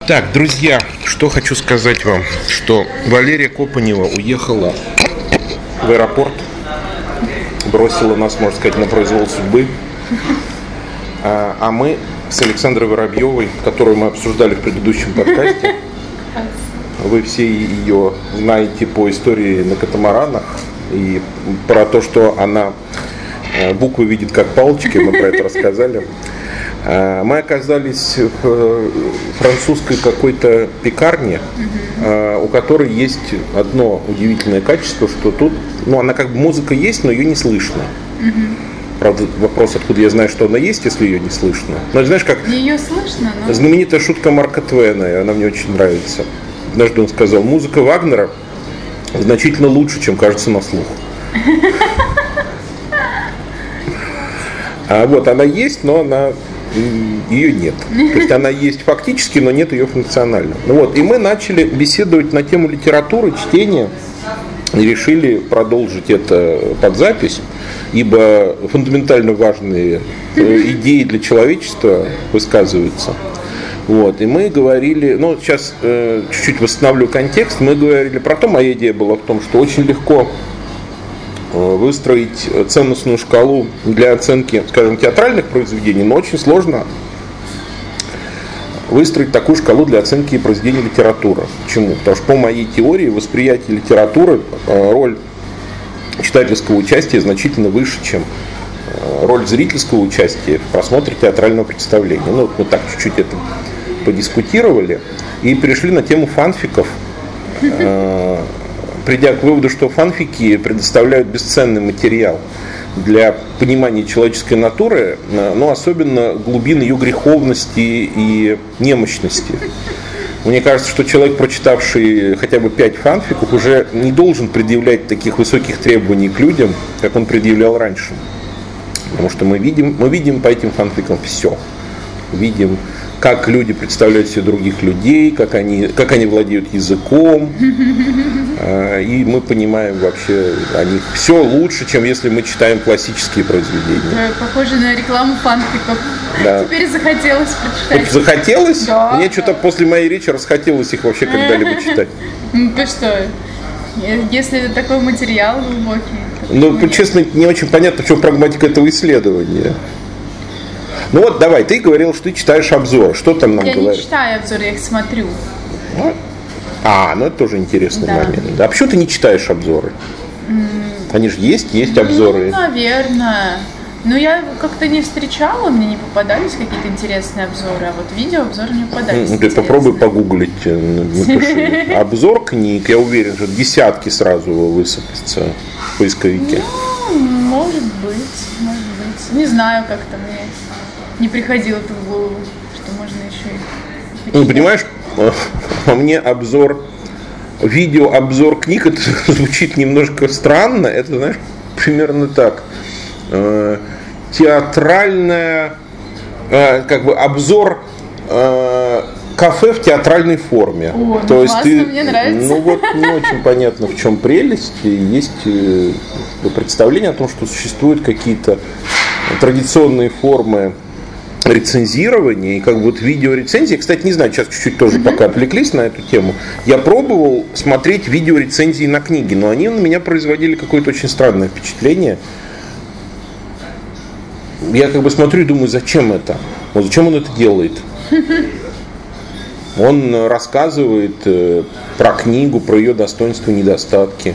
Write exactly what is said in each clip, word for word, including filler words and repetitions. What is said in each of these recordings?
Так, друзья, что хочу сказать вам, что Валерия Копанева уехала в аэропорт, бросила нас, можно сказать, на произвол судьбы, а, а мы с Александрой Воробьевой, которую мы обсуждали в предыдущем подкасте, вы все ее знаете по истории на катамаранах и про то, что она буквы видит как палочки, мы про это рассказали. Мы оказались в французской какой-то пекарне, у которой есть одно удивительное качество, что тут, ну, она как бы музыка есть, но ее не слышно. Правда, вопрос, откуда я знаю, что она есть, если ее не слышно. Но знаешь, как ее слышно, но... знаменитая шутка Марка Твена, и она мне очень нравится. Однажды он сказал: музыка Вагнера значительно лучше, чем кажется на слух. А вот она есть, но она ее нет. То есть она есть фактически, но нет ее функционально. Ну вот, и мы начали беседовать на тему литературы, чтения, и решили продолжить это под запись, ибо фундаментально важные идеи для человечества высказываются. Вот, и мы говорили, ну сейчас э, чуть-чуть восстановлю контекст, мы говорили про то, моя идея была в том, что очень легко выстроить ценностную шкалу для оценки, скажем, театральных произведений, но очень сложно выстроить такую шкалу для оценки произведений литературы. Почему? Потому что по моей теории восприятие литературы, роль читательского участия значительно выше, чем роль зрительского участия в просмотре театрального представления. Ну, вот мы так чуть-чуть это подискутировали и перешли на тему фанфиков, придя к выводу, что фанфики предоставляют бесценный материал для понимания человеческой натуры, но особенно глубин ее греховности и немощности. Мне кажется, что человек, прочитавший хотя бы пять фанфиков, уже не должен предъявлять таких высоких требований к людям, как он предъявлял раньше. Потому что мы видим, мы видим по этим фанфикам все. Видим, как люди представляют себе других людей, как они, как они владеют языком. И мы понимаем вообще о них все лучше, чем если мы читаем классические произведения. Похоже на рекламу фанфиков. Да. Теперь захотелось прочитать. Захотелось? Да. Мне что-то после моей речи расхотелось их вообще когда-либо читать. Ну ты что, если такой материал глубокий. Ну, честно, не очень понятно, в чем прагматика этого исследования. Ну вот, давай, ты говорил, что ты читаешь обзор. Что там нам я говорят? Я не читаю обзоры, я их смотрю. А, ну это тоже интересный да. момент. Да, а почему ты не читаешь обзоры? Mm. Они же есть, есть обзоры. Ну, наверное. Но я как-то не встречала, мне не попадались какие-то интересные обзоры, а вот видеообзоры не попадались. Ну, ты попробуй погуглить, напиши. Обзор книг, я уверен, что десятки сразу высыпятся в поисковике. Ну, может быть, может быть. Не знаю, как-то мне не приходило это в голову, что можно еще и... Ну, понимаешь, по мне обзор, видеообзор книг, это звучит немножко странно, это, знаешь, примерно так. Театральная, как бы обзор кафе в театральной форме. О, то ну есть классно, ты, мне нравится. Ну вот не очень понятно, в чем прелесть. Есть представление о том, что существуют какие-то традиционные формы рецензирования, и как бы вот видеорецензии, кстати, не знаю, сейчас чуть-чуть тоже uh-huh. пока отвлеклись на эту тему, я пробовал смотреть видеорецензии на книги, но они на меня производили какое-то очень странное впечатление. Я как бы смотрю и думаю, зачем это? Вот зачем он это делает? Он рассказывает про книгу, про ее достоинства и недостатки.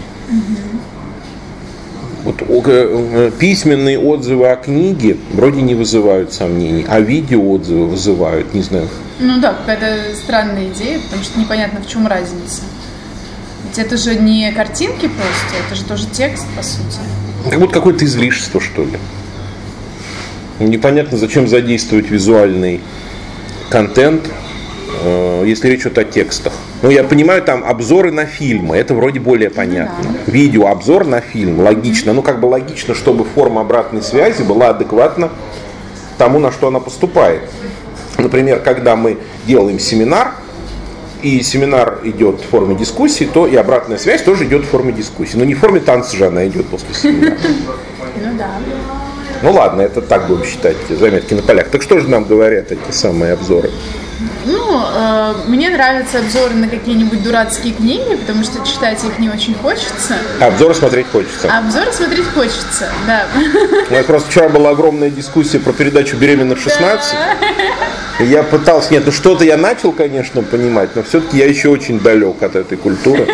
Вот, письменные отзывы о книге вроде не вызывают сомнений, а видеоотзывы вызывают, не знаю. Ну да, какая-то странная идея, потому что непонятно, в чем разница. Ведь это же не картинки просто, это же тоже текст, по сути. Как будто какое-то излишество, что ли. Непонятно, зачем задействовать визуальный контент, если речь идет о текстах. Ну, я понимаю, там обзоры на фильмы, это вроде более понятно. Ну, да. Видеообзор на фильм, логично. Ну, как бы логично, чтобы форма обратной связи была адекватна тому, на что она поступает. Например, когда мы делаем семинар, и семинар идет в форме дискуссии, то и обратная связь тоже идет в форме дискуссии. Но не в форме танца же она идет после семинара. Ну да. Ну ладно, это так будем считать, заметки на полях. Так что же нам говорят эти самые обзоры? Ну, э, мне нравятся обзоры на какие-нибудь дурацкие книги, потому что читать их не очень хочется. А обзоры смотреть хочется. А обзоры смотреть хочется, да. У нас просто вчера была огромная дискуссия про передачу «Беременна в шестнадцать». Да. И я пытался, нет, ну что-то я начал, конечно, понимать, но все-таки я еще очень далек от этой культуры.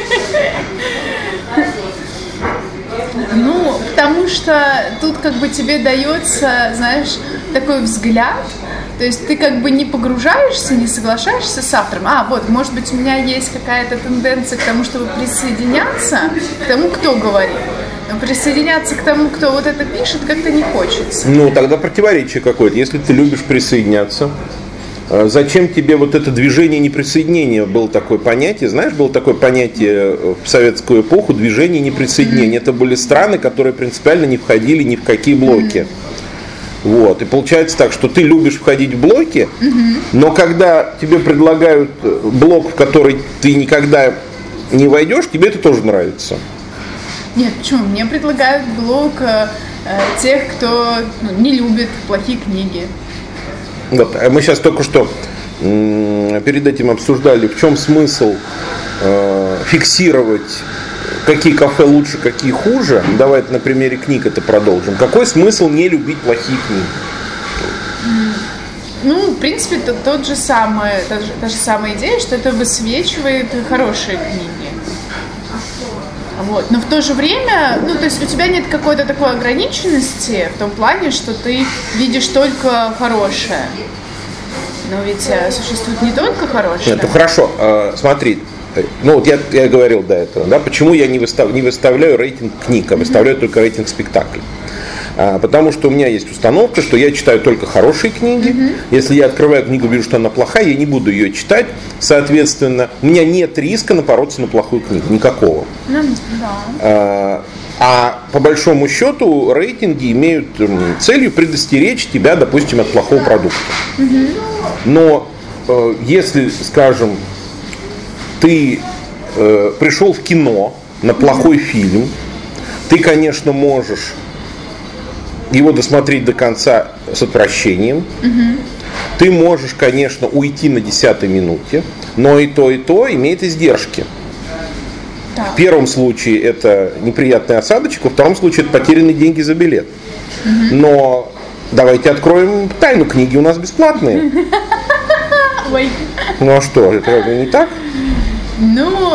Ну, потому что тут как бы тебе дается, знаешь, такой взгляд. То есть ты как бы не погружаешься, не соглашаешься с автором. А, вот, может быть, у меня есть какая-то тенденция к тому, чтобы присоединяться к тому, кто говорит. Но присоединяться к тому, кто вот это пишет, как-то не хочется. Ну, тогда противоречие какое-то. Если ты любишь присоединяться, зачем тебе вот это движение неприсоединения? Было такое понятие, знаешь, было такое понятие в советскую эпоху, движение неприсоединения. Mm-hmm. Это были страны, которые принципиально не входили ни в какие блоки. Mm-hmm. Вот. И получается так, что ты любишь входить в блоки, mm-hmm. но когда тебе предлагают блок, в который ты никогда не войдешь, тебе это тоже нравится. Нет, почему? Мне предлагают блок э, тех, кто ну, не любит плохие книги. Вот. Мы сейчас только что м- перед этим обсуждали, в чем смысл э, фиксировать, какие кафе лучше, какие хуже. Давай на примере книг это продолжим. Какой смысл не любить плохие книги? Ну, в принципе, то, тот же самый, та, же, та же самая идея, что это высвечивает хорошие книги. Вот. Но в то же время, ну, то есть у тебя нет какой-то такой ограниченности в том плане, что ты видишь только хорошее. Но ведь существует не только хорошее. Нет, ну хорошо, э, смотри, ну вот я, я говорил до этого, да, почему я не, выстав, не выставляю рейтинг книг, а выставляю mm-hmm. только рейтинг спектаклей. А, потому что у меня есть установка, что я читаю только хорошие книги. Mm-hmm. Если я открываю книгу, вижу, что она плохая, я не буду ее читать. Соответственно, у меня нет риска напороться на плохую книгу, никакого. Mm-hmm. Да. А, а по большому счету рейтинги имеют целью предостеречь тебя, допустим, от плохого продукта. Mm-hmm. Но э, если, скажем, ты э, пришел в кино на плохой mm-hmm. фильм, ты, конечно, можешь его досмотреть до конца с отвращением. Mm-hmm. Ты можешь, конечно, уйти на десятой минуте, но и то, и то имеет издержки. Так. В первом случае это неприятный осадочек, во втором случае это потерянные деньги за билет. Mm-hmm. Но давайте откроем тайну, книги у нас бесплатные. Ой. Ну а что, это не так? Ну,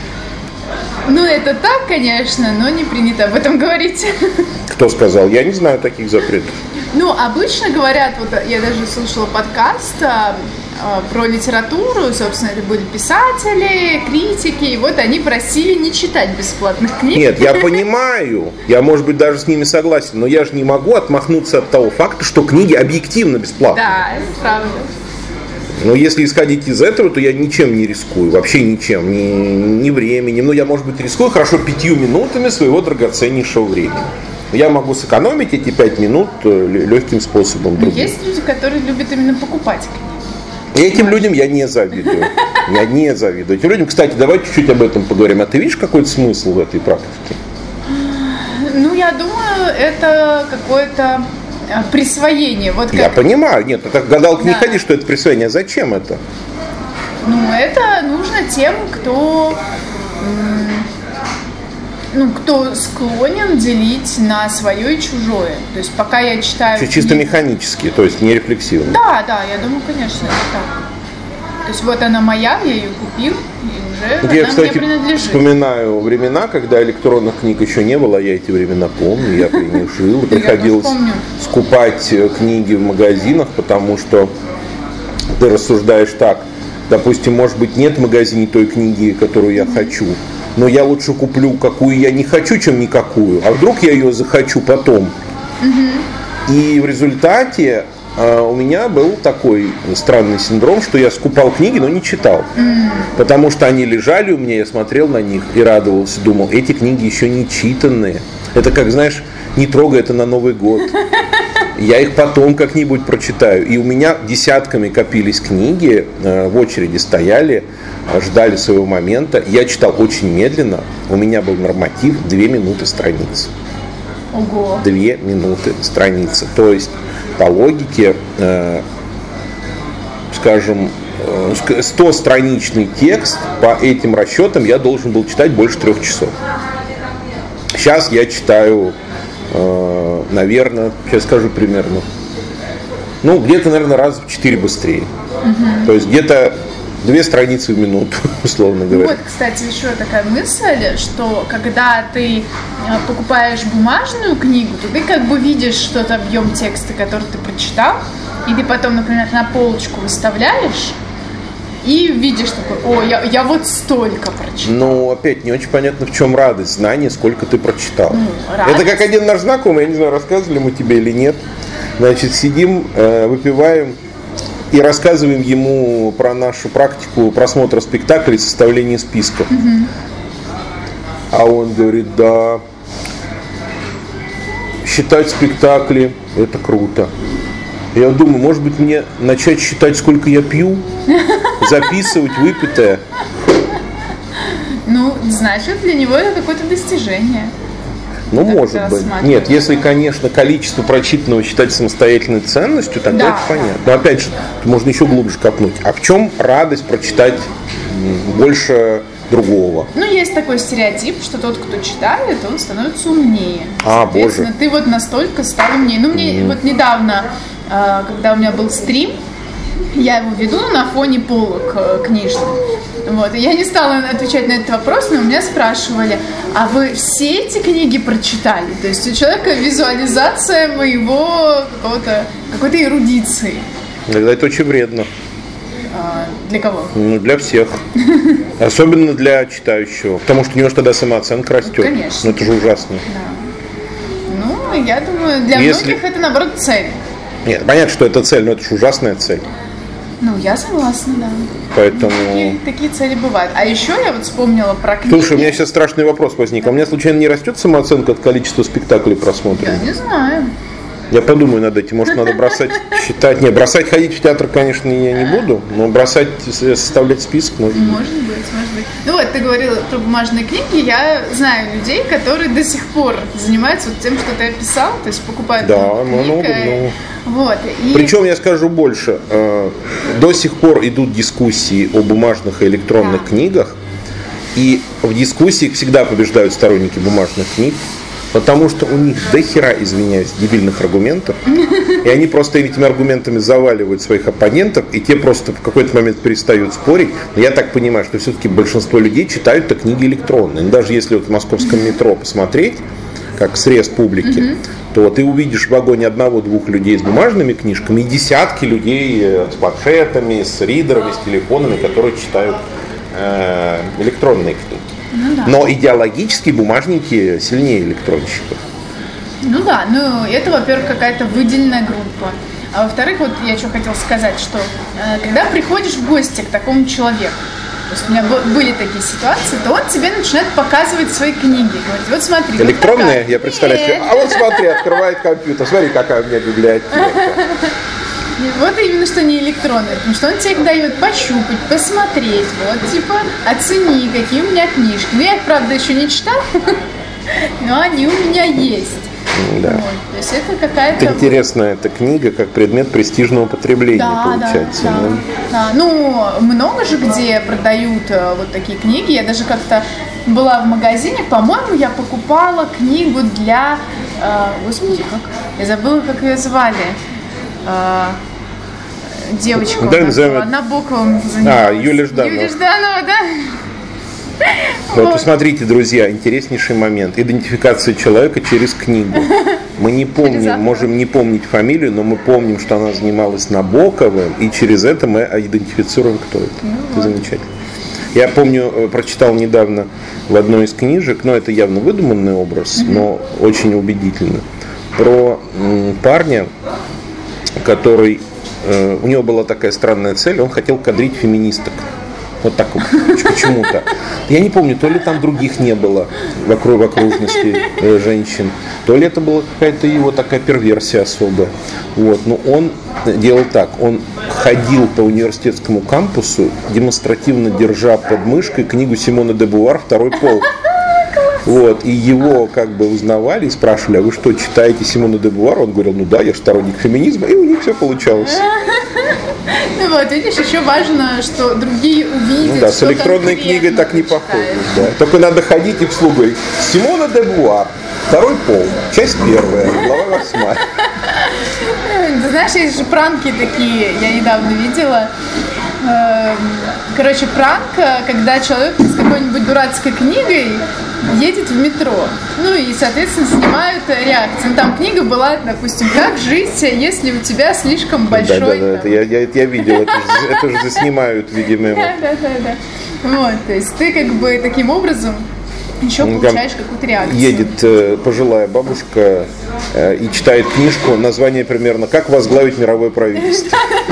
ну, это так, конечно, но не принято об этом говорить. Кто сказал? Я не знаю таких запретов. Ну, обычно говорят, вот я даже слушала подкаст а, а, про литературу, собственно, это были писатели, критики, и вот они просили не читать бесплатных книг. Нет, я понимаю, я, может быть, даже с ними согласен, но я же не могу отмахнуться от того факта, что книги объективно бесплатные. Да, это правда. Но если исходить из этого, то я ничем не рискую, вообще ничем, ни, ни временем. Ну, я, может быть, рискую хорошо пятью минутами своего драгоценнейшего времени. Я могу сэкономить эти пять минут легким способом. Но есть люди, которые любят именно покупать книги. И этим людям я не завидую. Я не завидую. Этим людям, кстати, давай чуть-чуть об этом поговорим. А ты видишь какой-то смысл в этой практике? Ну, я думаю, это какое-то присвоение. Вот как... Я понимаю. Нет, ты как гадалка да. не ходи, что это присвоение. Зачем это? Ну, это нужно тем, кто... Ну, кто склонен делить на свое и чужое. То есть пока я читаю... Чисто книги... механически, то есть не рефлексивно. Да, да, я думаю, конечно, это так. То есть вот она моя, я ее купил, и уже я, она кстати, мне принадлежит. Вспоминаю времена, когда электронных книг еще не было, я эти времена помню, я при них жил, приходилось скупать книги в магазинах, потому что ты рассуждаешь так, допустим, может быть, нет в магазине той книги, которую я хочу, но я лучше куплю, какую я не хочу, чем никакую. А вдруг я ее захочу потом. Угу. И в результате э, у меня был такой странный синдром, что я скупал книги, но не читал. Mm. Потому что они лежали у меня, я смотрел на них и радовался, думал, эти книги еще не читанные. Это как, знаешь, не трогай это на Новый год. Я их потом как-нибудь прочитаю. И у меня десятками копились книги, в очереди стояли, ждали своего момента. Я читал очень медленно. У меня был норматив две минуты страницы. Ого. Две минуты страницы. То есть, по логике, скажем, сто-страничный текст, по этим расчетам я должен был читать больше трех часов. Сейчас я читаю, наверное, сейчас скажу примерно, ну, где-то, наверное, раз в четыре быстрее. Угу. То есть где-то две страницы в минуту, условно говоря. Вот, кстати, еще такая мысль, что когда ты покупаешь бумажную книгу, то ты как бы видишь что-то, объем текста, который ты прочитал, и ты потом, например, на полочку выставляешь, и видишь такой, о, я, я вот столько прочитал. Ну, опять, не очень понятно, в чем радость знания, сколько ты прочитал. Ну, радость. Это как один наш знакомый, я не знаю, рассказывали мы тебе или нет. Значит, сидим, выпиваем и рассказываем ему про нашу практику просмотра спектаклей и составления списков. Угу. А он говорит, да, считать спектакли – это круто. Я думаю, может быть, мне начать считать, сколько я пью, записывать выпитое. Ну, значит, для него это какое-то достижение. Ну, так может быть. Нет, если, конечно, количество прочитанного считать самостоятельной ценностью, тогда да, это понятно. Да. Но опять же, можно еще глубже копнуть. А в чем радость прочитать больше другого? Ну, есть такой стереотип, что тот, кто читает, он становится умнее. А, боже. Ты вот настолько стал умнее. Ну, мне mm. вот недавно, когда у меня был стрим, я его веду на фоне полок книжных. Вот. И я не стала отвечать на этот вопрос, но у меня спрашивали, а вы все эти книги прочитали? То есть у человека визуализация моего какого-то, какой-то эрудиции. Тогда это очень вредно. А, для кого? Ну, для всех. Особенно для читающего. Потому что у него тогда самооценка растет. Конечно. Ну, это же ужасно. Да. Ну, я думаю, для Если... многих это, наоборот, цель. Нет, понятно, что это цель, но это же ужасная цель. Ну, я согласна, да. Поэтому... Такие, такие цели бывают. А еще я вот вспомнила про книги. Слушай, у меня сейчас страшный вопрос возник. Да. А у меня случайно не растет самооценка от количества спектаклей просмотренных? Я не знаю. Я подумаю над этим. Может, надо бросать считать. Нет, бросать ходить в театр, конечно, я не буду, но бросать составлять список можно. Может быть, может быть. Ну вот, ты говорила про бумажные книги. Я знаю людей, которые до сих пор занимаются вот тем, что ты описал, то есть покупают да, много. Ну, вот, и... Причем я скажу больше. До сих пор идут дискуссии о бумажных и электронных да. книгах, и в дискуссиях всегда побеждают сторонники бумажных книг. Потому что у них до хера, извиняюсь, дебильных аргументов, и они просто этими аргументами заваливают своих оппонентов, и те просто в какой-то момент перестают спорить. Но я так понимаю, что все-таки большинство людей читают-то книги электронные. Но даже если вот в московском метро посмотреть, как срез публики, mm-hmm. то ты увидишь в вагоне одного-двух людей с бумажными книжками и десятки людей с планшетами, с ридерами, с телефонами, которые читают э, электронные книги. Ну, да. Но идеологически бумажники сильнее электронщиков. Ну да, ну это, во-первых, какая-то выделенная группа. А во-вторых, вот я что хотела сказать, что э, когда приходишь в гости к такому человеку, то есть у меня б- были такие ситуации, то он тебе начинает показывать свои книги. Говорит, вот смотри. Электронные, вот я представляю себе. А вот смотри, открывает компьютер, смотри, какая у меня библиотека. Вот именно, что не электронные, потому что он тебе их дает пощупать, посмотреть, вот, типа, оцени, какие у меня книжки. Ну, я их, правда, еще не читала, но они у меня есть. Да. Вот, то есть это какая-то... Это интересная эта книга, как предмет престижного потребления, да, получается. Да, да, да. Ну, много же где продают вот такие книги. Я даже как-то была в магазине, по-моему, я покупала книгу для... Э, господи, как... Я забыла, как ее звали. Девочка да, назовем... Набоковым занималась. А, Юлия Жданова. Юлия Жданова, да. Вот, вот посмотрите, друзья, интереснейший момент. Идентификация человека через книгу. Мы не помним, можем не помнить фамилию, но мы помним, что она занималась Набоковым, и через это мы идентифицируем, кто это. Ну, это вот. Замечательно. Я помню, прочитал недавно в одной из книжек, но это явно выдуманный образ, mm-hmm. но очень убедительно, про м, парня, который, э, у него была такая странная цель, он хотел кадрить феминисток. Вот так вот, почему-то. Я не помню, то ли там других не было вокруг, в окружности э, женщин, то ли это была какая-то его такая перверсия особая. Вот. Но он делал так, он ходил по университетскому кампусу, демонстративно держа под мышкой книгу Симона де Бувар «Второй полк». Вот, и его как бы узнавали и спрашивали, а вы что, читаете Симона де Бувар? Он говорил, ну да, я сторонник феминизма, и у них все получалось. Ну вот, видишь, еще важно, что другие увидят. Ну да, с электронной книгой так не похоже. Да. Только надо ходить и вслух говорить: Симона де Бувуар, второй пол, часть первая, глава восьмая. Ты знаешь, есть же пранки такие, я недавно видела. Короче, пранк, когда человек с какой-нибудь дурацкой книгой едет в метро. Ну и, соответственно, снимают реакцию. Там книга была, допустим, «Как жить, если у тебя слишком большой...» Да, да, да, это я, я, я видел, это же, это же заснимают, видимо. Да, да, да, да. Вот, то есть ты как бы таким образом еще получаешь какую-то реакцию. Едет э, пожилая бабушка э, и читает книжку, название примерно «Как возглавить мировое правительство».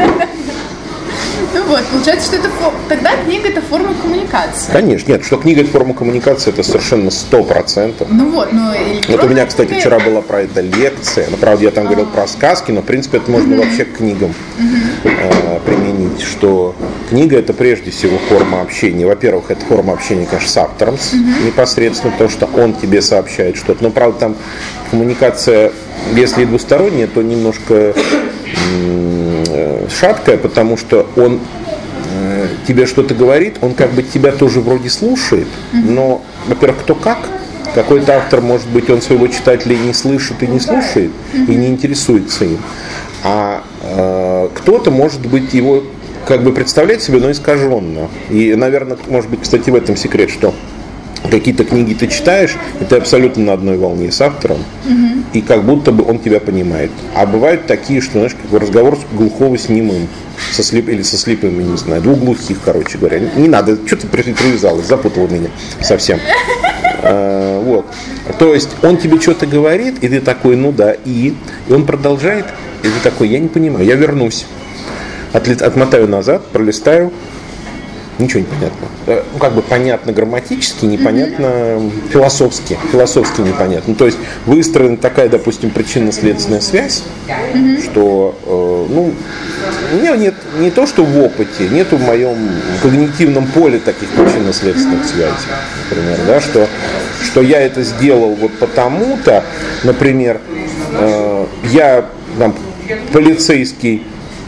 Ну вот, получается, что это тогда книга — это форма коммуникации. Конечно, нет, что книга — это форма коммуникации, это совершенно сто процентов. Ну вот, ну вот у меня, кстати, вчера была про это лекция, ну, правда, я там говорил про сказки, но, в принципе, это можно вообще к книгам э, применить, что книга — это прежде всего форма общения. Во-первых, это форма общения, конечно, с автором непосредственно, потому что он тебе сообщает что-то. Но, правда, там коммуникация, если и двусторонняя, то немножко шаткая, потому что он э, тебе что-то говорит, он как бы тебя тоже вроде слушает, но, во-первых, кто как, какой-то автор, может быть, он своего читателя и не слышит, и не слушает, и не интересуется им, а э, кто-то, может быть, его как бы представляет себе, но искаженно. И, наверное, может быть, кстати, в этом секрет, что какие-то книги ты читаешь, и ты абсолютно на одной волне с автором, угу. и как будто бы он тебя понимает. А бывают такие, что, знаешь, как разговор глухого с немым, со слеп... или со слепым, я не знаю, двух глухих, короче говоря. Не надо, что ты привязалась, запутала меня совсем. А, вот. То есть он тебе что-то говорит, и ты такой, ну да, и, и он продолжает, и ты такой, я не понимаю, я вернусь, Отлет... отмотаю назад, пролистаю. Ничего не понятно. Ну, как бы понятно грамматически, непонятно mm-hmm. философски. Философски непонятно. Ну, то есть выстроена такая, допустим, причинно-следственная связь, mm-hmm. что, э, ну, у меня нет не то, что в опыте, нету в моем когнитивном поле таких причинно-следственных mm-hmm. связей, например, да, что, что я это сделал вот потому-то, например, э, я там, полицейский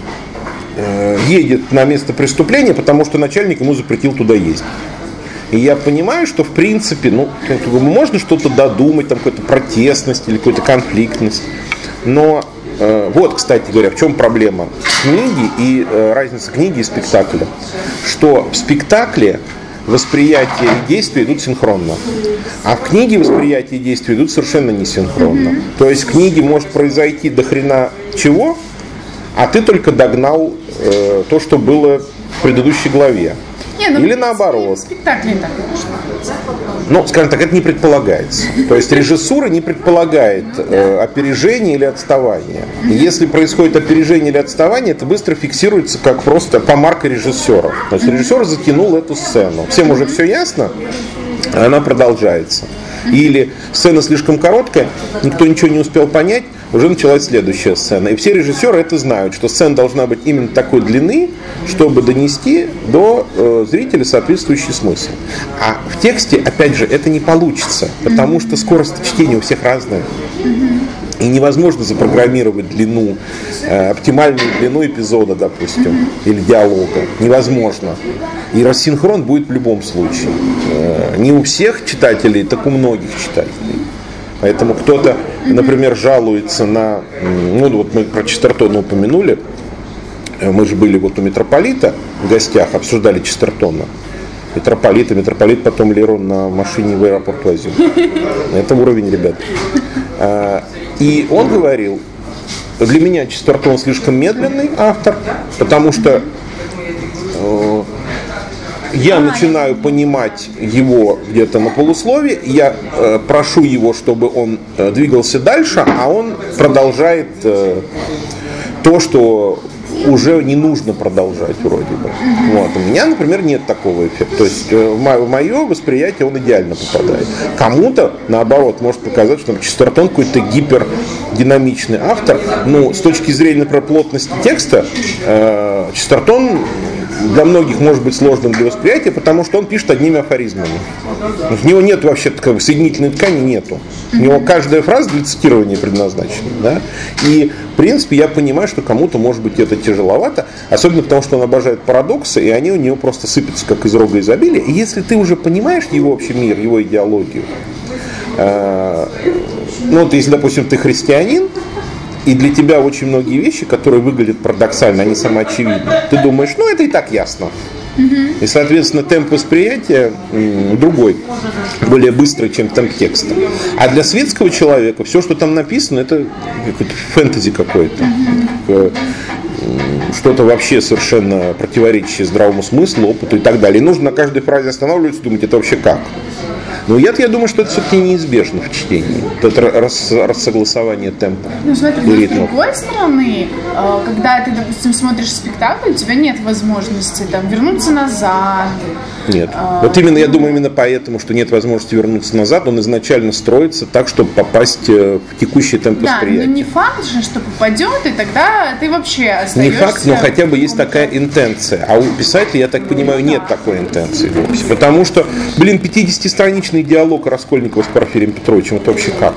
едет на место преступления, потому что начальник ему запретил туда ездить. И я понимаю, что в принципе, ну, можно что-то додумать, там какую-то протестность или какую-то конфликтность. Но э, вот, кстати говоря, в чем проблема книги и э, разница книги и спектакля. Что в спектакле восприятие и действие идут синхронно. А в книге восприятие и действие идут совершенно не синхронно. Mm-hmm. То есть в книге может произойти до хрена чего, а ты только догнал э, то, что было в предыдущей главе. Не, ну, или наоборот. Спектакль так. Ну, скажем так, это не предполагается. То есть режиссура не предполагает э, опережение или отставание. И если происходит опережение или отставание, это быстро фиксируется как просто помарка режиссера. То есть режиссер затянул эту сцену. Всем уже все ясно, а она продолжается. Или сцена слишком короткая, никто ничего не успел понять, уже началась следующая сцена. И все режиссеры это знают, что сцена должна быть именно такой длины, чтобы донести до э, зрителя соответствующий смысл. А в тексте, опять же, это не получится, потому что скорость чтения у всех разная. И невозможно запрограммировать длину, э, оптимальную длину эпизода, допустим, или диалога. Невозможно. И рассинхрон будет в любом случае. Э, не у всех читателей, так у многих читателей. Поэтому кто-то, например, жалуется на... Ну, вот мы про Честертона упомянули. Мы же были вот у митрополита в гостях, обсуждали Честертона. Митрополита, митрополит потом Леру на машине в аэропорт возил. Это уровень, ребят. И он говорил, для меня Честертон слишком медленный автор, потому что э, я начинаю понимать его где-то на полуслове, я э, прошу его, чтобы он э, двигался дальше, а он продолжает э, то, что уже не нужно продолжать вроде бы. Вот. У меня, например, нет такого эффекта. То есть в мое восприятие он идеально попадает. Кому-то, наоборот, может показать, что Честертон какой-то гипердинамичный автор. Но с точки зрения, например, плотности текста, э, Честертон для многих может быть сложным для восприятия, потому что он пишет одними афоризмами. У него нет вообще как, соединительной ткани, нету. У него каждая фраза для цитирования предназначена. Да? И, в принципе, я понимаю, что кому-то, может быть, это тяжеловато, особенно потому, что он обожает парадоксы, и они у него просто сыпятся, как из рога изобилия. И если ты уже понимаешь его общий мир, его идеологию, э, ну, вот если, допустим, ты христианин, и для тебя очень многие вещи, которые выглядят парадоксально, они самоочевидны. Ты думаешь, ну это и так ясно. И, соответственно, темп восприятия другой, более быстрый, чем темп текста. А для светского человека все, что там написано, это фэнтези какое-то. Что-то вообще совершенно противоречащее здравому смыслу, опыту и так далее. И нужно на каждой фразе останавливаться и думать, это вообще как? Но я, я думаю, что это все-таки неизбежно в чтении. Это рас, рассогласование темпа. Ну, смотри, с другой стороны, когда ты, допустим, смотришь спектакль, у тебя нет возможности там, вернуться назад. Нет. А, вот именно, ну, я думаю, именно поэтому, что нет возможности вернуться назад, он изначально строится так, чтобы попасть в текущий темп да, восприятия. Да, но не факт же, что попадет, и тогда ты вообще остаешься... Не факт, но хотя бы есть такая интенция. А у писателя, я так понимаю, нет такой интенции вовсе. Потому что, блин, пятидесятистраничный диалог Раскольникова с Порфирием Петровичем, это вообще как?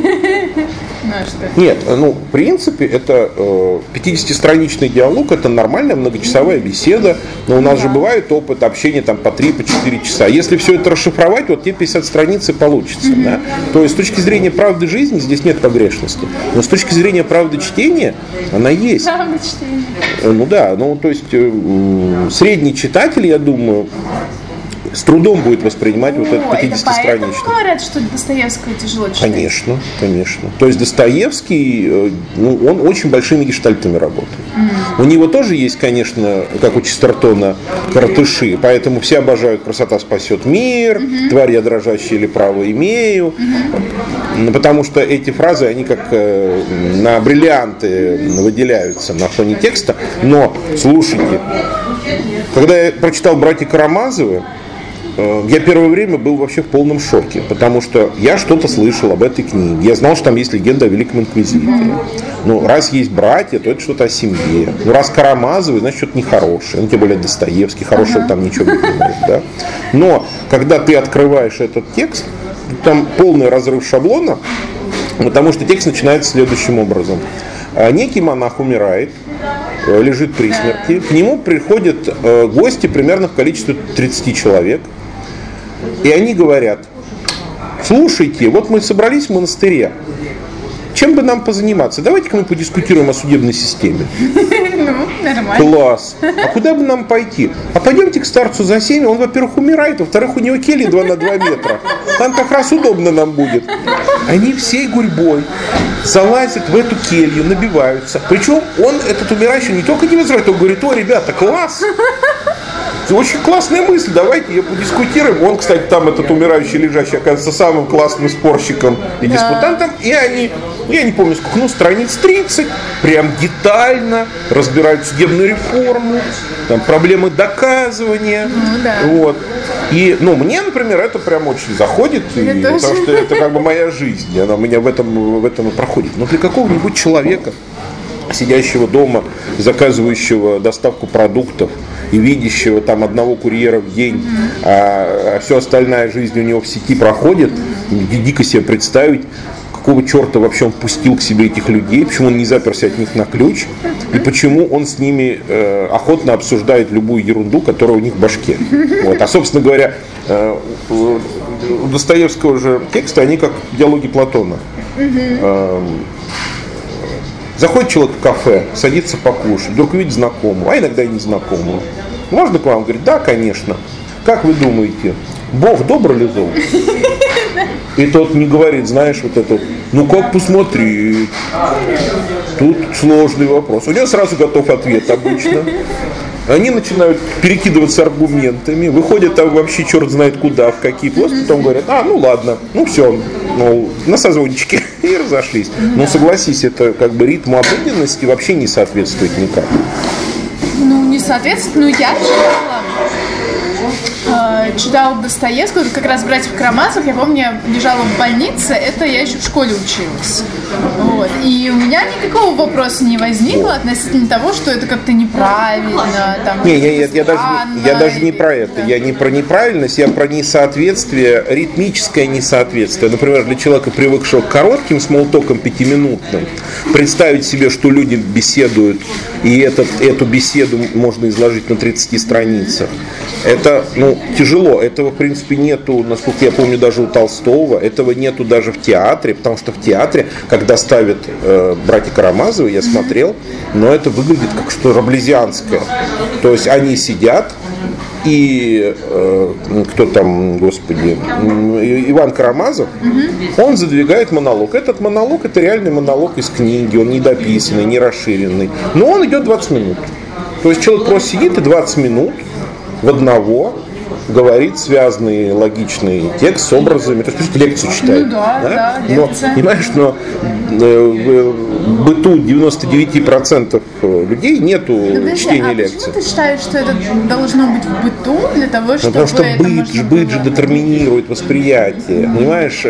Ну, а что? Нет, ну, в принципе, это э, пятидесятистраничный диалог, это нормальная многочасовая беседа, но у нас да. же бывает опыт общения там по три, по четыре часа. Если все это расшифровать, вот те пятьдесят страниц и получится. Mm-hmm. Да? То есть с точки зрения правды жизни здесь нет погрешности, но с точки зрения правды чтения она есть. Правда чтения. Ну да, ну то есть э, средний читатель, я думаю, с трудом будет воспринимать вот этот пятидесятистраничный. Поэтому говорят, что Достоевского тяжело читать. Конечно, конечно. То есть Достоевский, ну, он очень большими гештальтами работает. Mm. У него тоже есть, конечно, как у Честертона, коротыши, поэтому все обожают «Красота спасет мир», mm-hmm. «Тварь я дрожащая или право имею», mm-hmm. потому что эти фразы, они как э, на бриллианты выделяются на фоне текста. Но, слушайте, когда я прочитал «Братья Карамазовы», я первое время был вообще в полном шоке, потому что я что-то слышал об этой книге. Я знал, что там есть легенда о Великом Инквизиторе. Ну, раз есть братья, то это что-то о семье. Ну, раз Карамазовы, значит, что-то нехорошее. Ну, тем более Достоевский, хорошего там ничего не понимаешь, да? Но, когда ты открываешь этот текст, там полный разрыв шаблона, потому что текст начинается следующим образом. Некий монах умирает, лежит при смерти. К нему приходят гости примерно в количестве тридцати человек. И они говорят: слушайте, вот мы собрались в монастыре. Чем бы нам позаниматься? Давайте-ка мы подискутируем о судебной системе. Ну, нормально. Класс. А куда бы нам пойти? А пойдемте к старцу за семь. Он, во-первых, умирает, во-вторых, у него келья два на два метра. Там как раз удобно нам будет. Они всей гурьбой залазят в эту келью, набиваются. Причем он, этот умирающий, не только не возражает, он говорит: о, ребята, класс! Очень классная мысль, давайте ее подискутируем. Он, кстати, там этот умирающий лежащий оказывается самым классным спорщиком и да. диспутантом. И они, я не помню сколько, ну, страниц тридцать, прям детально разбирают судебную реформу, там проблемы доказывания. Ну, да. Вот. И, ну, мне, например, это прям очень заходит, и, потому что это как бы моя жизнь, она у меня в этом, в этом и проходит. Но для какого-нибудь человека, сидящего дома, заказывающего доставку продуктов и видящего там одного курьера в день, mm-hmm. а, а все остальная жизнь у него в сети проходит, дико себе представить, какого черта вообще он пустил к себе этих людей, почему он не заперся от них на ключ, и почему он с ними э, охотно обсуждает любую ерунду, которая у них в башке. Вот. А, собственно говоря, э, у Достоевского же тексты, они как диалоги Платона. Mm-hmm. Э, Заходит человек в кафе, садится покушать, вдруг видит знакомого, а иногда и незнакомого. Можно к вам? Говорит: да, конечно. Как вы думаете, Бог добр или зол? И тот не говорит, знаешь, вот это, ну как посмотреть? Тут сложный вопрос. У него сразу готов ответ обычно. Они начинают перекидываться аргументами, выходят там вообще черт знает куда, в какие плоскости, потом говорят: а, ну ладно, ну все, ну, на созвончике, и разошлись. Но согласись, это как бы ритму обыденности вообще не соответствует никак. Ну, не соответствует, но я читала, э, читала Достоевского, как раз «Братьев Карамазовых», я помню, я лежала в больнице, это я еще в школе училась. Вот. Вот. И у меня никакого вопроса не возникло относительно того, что это как-то неправильно. Там, не, я, я, я, даже, я даже не про это. Я не про неправильность, я про несоответствие, ритмическое несоответствие. Например, для человека, привыкшего к коротким смолтокам пятиминутным, представить себе, что люди беседуют, и этот, эту беседу можно изложить на тридцати страницах, это ну, тяжело. Этого, в принципе, нету, насколько я помню, даже у Толстого. Этого нету даже в театре, потому что в театре, когда ставят э, «Братья Карамазовы», я смотрел, но это выглядит как что-то раблезианское. То есть они сидят, и э, кто там, господи, Иван Карамазов, угу. он задвигает монолог. Этот монолог, это реальный монолог из книги, он не дописанный, не расширенный. Но он идет двадцать минут. То есть человек просто сидит и двадцать минут в одного говорит связанный логичный текст с образами. То есть лекцию читает. Ну да, да? да, но, лекция. Понимаешь, но в быту девяносто девять процентов людей нету Подожди, чтения а лекций. Почему ты считаешь, что это должно быть в быту для того, чтобы Потому что это быт, же, быт же детерминирует восприятие. Понимаешь,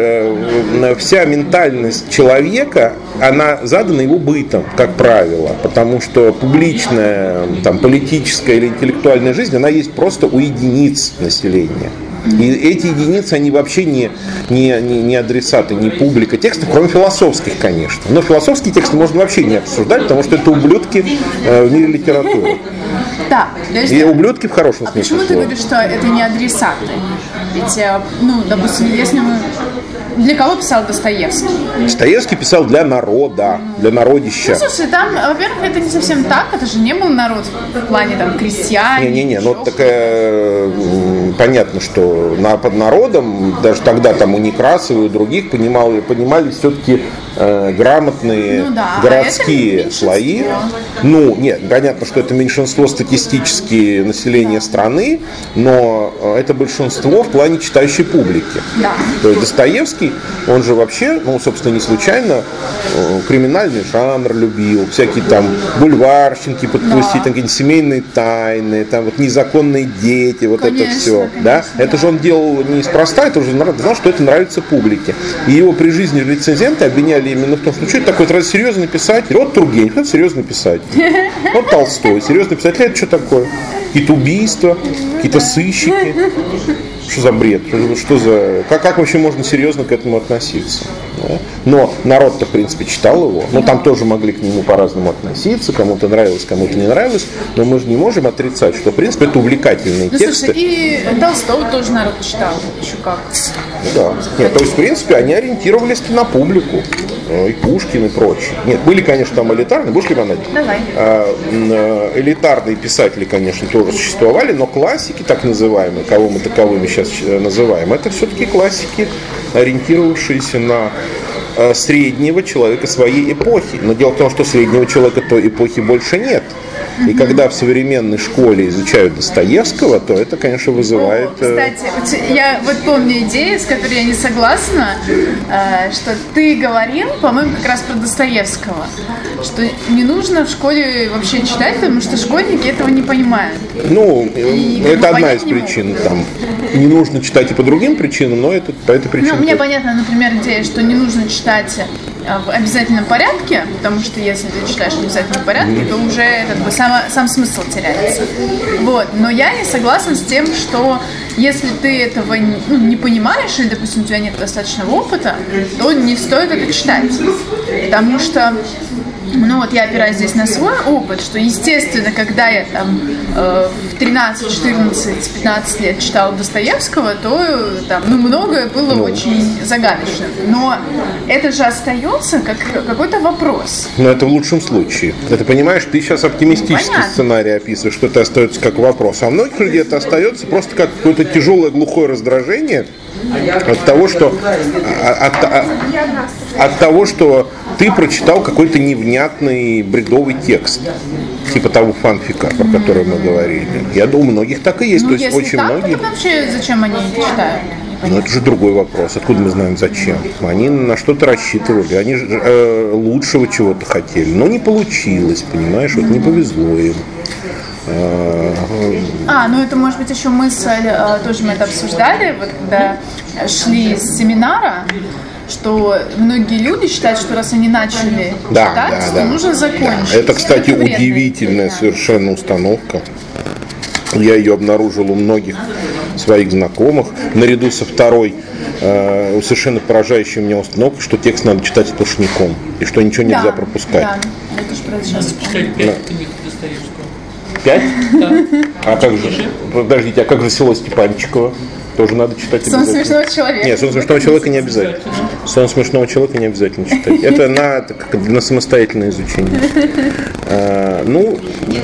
вся ментальность человека, она задана его бытом, как правило. Потому что публичная, там, политическая или интеллектуальная жизнь, она есть просто у единиц населения. И эти единицы, они вообще не, не, не, не адресаты, не публика текстов, кроме философских, конечно. Но философские тексты можно вообще не обсуждать, потому что это ублюдки э, в мире литературы. Да, и ублюдки в хорошем а смысле. Почему ты говоришь, что это не адресаты? Ведь, ну, допустим, если мы... Для кого писал Достоевский? Достоевский писал для народа, для народища. Ну, слушай, там, во-первых, это не совсем так, это же не был народ в плане там крестьяне. Не-не-не, ну такая, понятно, что под народом, даже тогда там у Некрасова и у других понимали, понимали все-таки э, грамотные ну, да, городские а слои. Ну, нет, понятно, что это меньшинство статистически населения да. страны, но это большинство в плане читающей публики. Да. То есть Достоевский, он же вообще, ну, собственно, не случайно криминальный жанр любил, всякие там бульварщинки подпустить, да. там какие-нибудь семейные тайны, там вот незаконные дети, вот конечно, это все. Конечно, да? Да. Это же он делал неспроста, это уже знал, что это нравится публике. И его при жизни рецензенты обвиняли именно в том, что что это такое, это серьезный писатель. Вот Тургенев, это серьезный писатель. Вот Толстой, серьезный писатель, это что такое? Какие-то убийства, какие-то сыщики. Что за бред? Что за... Как, как вообще можно серьезно к этому относиться? Да? Но народ-то, в принципе, читал его. Но там тоже могли к нему по-разному относиться. Кому-то нравилось, кому-то не нравилось. Но мы же не можем отрицать, что, в принципе, это увлекательные ну, тексты. Слушай, и Толстого тоже народ читал. Еще как. Да. Нет, то есть, в принципе, они ориентировались на публику. И Пушкин и прочее. Нет, были, конечно, там элитарные. Будешь ли банать? Давай. А, элитарные писатели, конечно, тоже существовали, но классики, так называемые, кого мы таковыми сейчас называем, это все-таки классики, ориентировавшиеся на среднего человека своей эпохи. Но дело в том, что среднего человека той эпохи больше нет. И когда в современной школе изучают Достоевского, то это, конечно, вызывает... О, кстати, я вот помню идею, с которой я не согласна, что ты говорил, по-моему, как раз про Достоевского, что не нужно в школе вообще читать, потому что школьники этого не понимают. Ну, и это одна из причин. Там, не нужно читать и по другим причинам, но это по этой причине. Ну, мне понятно, например, идея, что не нужно читать в обязательном порядке, потому что если ты читаешь в обязательном порядке, mm-hmm. то уже этот, сам, сам смысл теряется. Вот. Но я не согласна с тем, что если ты этого не, ну, не понимаешь, или, допустим, у тебя нет достаточного опыта, то не стоит это читать. Потому что, ну вот я опираюсь здесь на свой опыт, что, естественно, когда я там э, в тринадцать, четырнадцать, пятнадцать лет читала Достоевского, то там, ну, многое было ну. очень загадочным. Но это же остается как какой-то вопрос. Но это в лучшем случае. Это, понимаешь, ты сейчас оптимистический ну, сценарий описываешь, что это остается как вопрос. А у многих людей это остается просто как какое-то тяжелое глухое раздражение от того, что от, от, от того, что ты прочитал какой-то невнятный бредовый текст, типа того фанфика, про который мы говорили. Я думаю, у многих так и есть. Ну, то есть если очень так, многие. То вообще зачем они это читают? Ну, это же другой вопрос. Откуда мы знаем, зачем? Они на что-то рассчитывали, они э, лучшего чего-то хотели, но не получилось, понимаешь? Вот не повезло им. А, ну это может быть еще мысль, тоже мы это обсуждали, вот когда шли с семинара, что многие люди считают, что раз они начали да, читать, да, то да. нужно закончить. Да. Это, кстати, это удивительная совершенно установка. Я ее обнаружил у многих своих знакомых, наряду со второй э, совершенно поражающей меня установкой, что текст надо читать сплошняком, и что ничего нельзя да, пропускать. Да, это же про сейчас. Пять? Да. А как же, подождите, а как же «Село Степанчикова»? Тоже надо читать «Сон обязательно. смешного человека». Нет, «Сон смешного человека» не обязательно. «Сон смешного человека» не обязательно читать. Это на, это как на самостоятельное изучение. А, ну,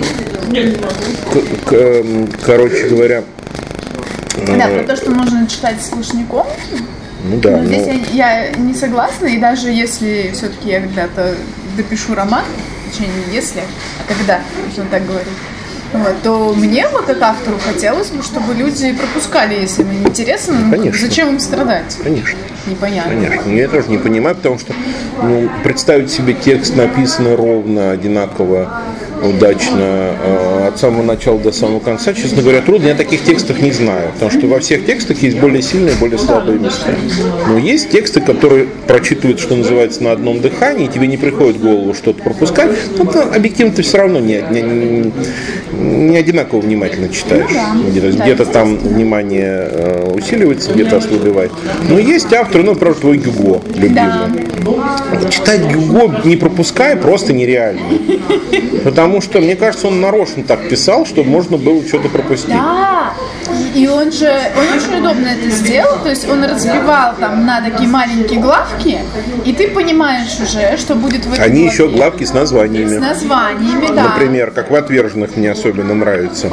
к, к, короче говоря... Да, про то, что можно читать сплошняком. Ну да. Но здесь но... я, я не согласна, и даже если все-таки я когда-то допишу роман, точнее не если, а когда, можно так говорить, вот, то мне вот как автору хотелось бы, чтобы люди пропускали, если им интересно, ну, зачем им страдать? Конечно. Непонятно. Конечно, я тоже не понимаю, потому что ну, представить себе текст, написанный ровно, одинаково, удачно, э, от самого начала до самого конца, честно говоря, трудно. Я таких текстов не знаю, потому что во всех текстах есть более сильные и более слабые места. Но есть тексты, которые прочитывают, что называется, на одном дыхании, и тебе не приходит в голову что-то пропускать, но ты объективно ты все равно не, не, не, не одинаково внимательно читаешь. Где-то, где-то там внимание э, усиливается, где-то ослабевает. Но есть авторы, ну, например, твой Гюго любимый. Да. Читать Гюго, не пропуская, просто нереально. Потому что, мне кажется, он нарочно так писал, чтобы можно было что-то пропустить. Да, и он же, он очень удобно это сделал, то есть он разбивал там на такие маленькие главки, и ты понимаешь уже, что будет в этой Они главе. еще главки с названиями. С названиями, да. Например, как в «Отверженных» мне особенно нравится.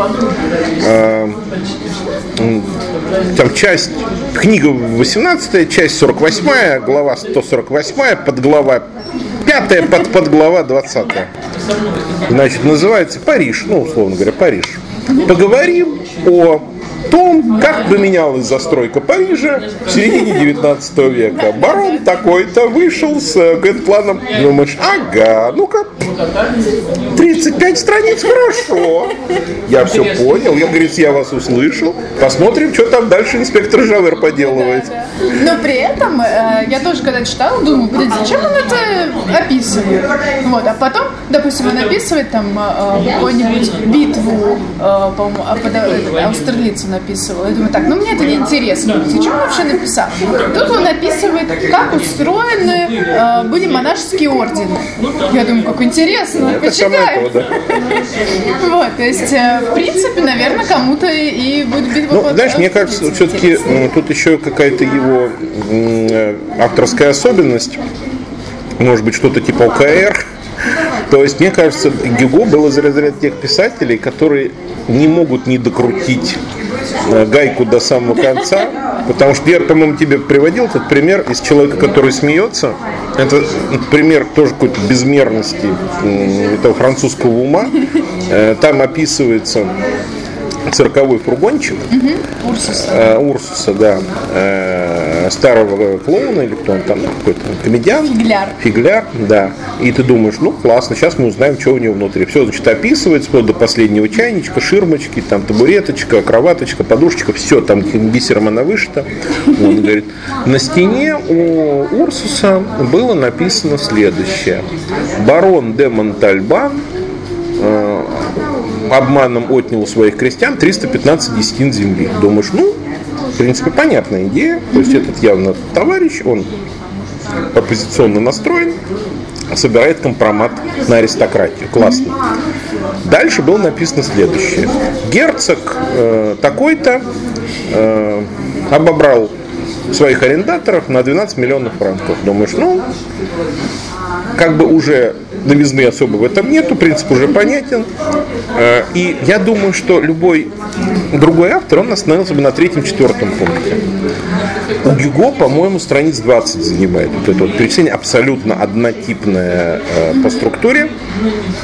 Там часть, книга восемнадцатая, часть сорок восьмая, глава сто сорок восьмая, подглава пятая, под, подглава двадцатая. Значит, называется «Париж», ну, условно говоря, «Париж». Поговорим о том, как поменялась застройка Парижа в середине девятнадцатого века. Барон такой-то вышел с генпланом. Думаешь, ага, ну-ка, тридцать пять страниц, хорошо. Я все понял, я, говорит, я вас услышал. Посмотрим, что там дальше инспектор Жавер поделывает. Но при этом э, я тоже, когда читала, думаю, блин, зачем он это описывает? Вот, а потом, допустим, он описывает там э, какую-нибудь битву, э, по-моему, Аустерлица написывал. Я думаю, так, ну мне это не интересно. Зачем он вообще написал? Тут он описывает, как устроены э, были монашеские ордены. Я думаю, как интересно, это почитаю. То, да. Вот, то есть, э, в принципе, наверное, кому-то и будет битва. Ну, знаешь, мне кажется, все-таки э, тут еще какая-то его э, авторская особенность. Может быть, что-то типа ОКР. То есть, мне кажется, Гюго был из разряда тех писателей, которые не могут не докрутить гайку до самого конца, потому что я, по-моему, тебе приводил этот пример из «Человека, который смеется». Это пример тоже какой-то безмерности этого французского ума. Там описывается цирковой фургончик угу. Урсуса. Э, Урсуса, да, э, старого клоуна или кто он там, какой-то комедиант. Фигляр. Фигляр, да. И ты думаешь, ну классно, сейчас мы узнаем, что у него внутри. Все, значит, описывается вплоть до последнего чайничка, ширмочки, там табуреточка, кроваточка, подушечка, все, там бисером она вышита. Он говорит, на стене у Урсуса было написано следующее: барон де Монтальбан э, обманом отнял у своих крестьян триста пятнадцать десятин земли. Думаешь, ну, в принципе, понятная идея. То есть этот явно товарищ, он оппозиционно настроен, собирает компромат на аристократию. Классно. Дальше было написано следующее. Герцог э, такой-то э, обобрал своих арендаторов на двенадцать миллионов франков. Думаешь, ну, как бы уже новизны особо в этом нету, принцип уже понятен. И я думаю, что любой другой автор, он остановился бы на третьем-четвертом пункте. У Гюго, по-моему, страниц двадцать занимает вот это вот перечисление, абсолютно однотипное по структуре.